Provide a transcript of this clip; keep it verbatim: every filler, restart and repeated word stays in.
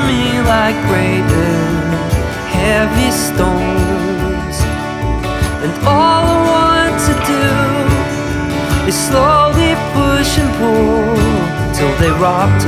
me like great and heavy stones. And all I want to do is slowly push and pull till they rot